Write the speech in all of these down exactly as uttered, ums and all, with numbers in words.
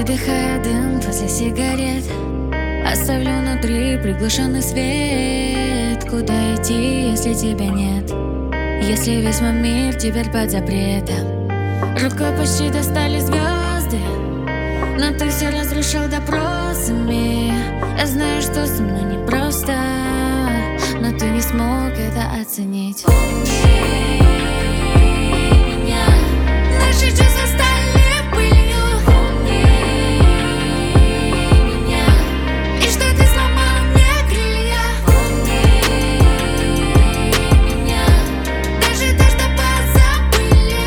выдыхая дым после сигарет. Оставлю внутри приглушенный свет. Куда идти, если тебя нет? Если весь мой мир теперь под запретом. Жутко почти достали звезды, но ты все разрушил допросами. Я знаю, что со мной непросто, но ты не смог это оценить. Наши чувства стали пылью. И что ты сломал мне крылья. Даже то, что позабыли.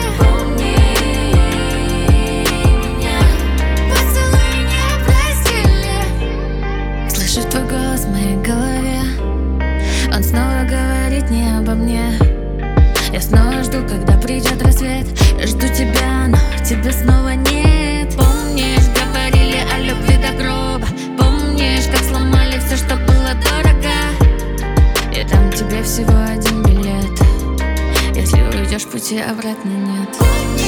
Поцелуй не простили. Слышу твой голос в моей голове. Он снова говорит не обо мне. Я снова жду, когда придет рассвет. Я жду тебя, но тебя снова нет. Помнишь, говорили о любви до гроба. Помнишь, как сломали все, что было дорого. Я дам тебе всего один билет. Если уйдешь, пути обратно нет.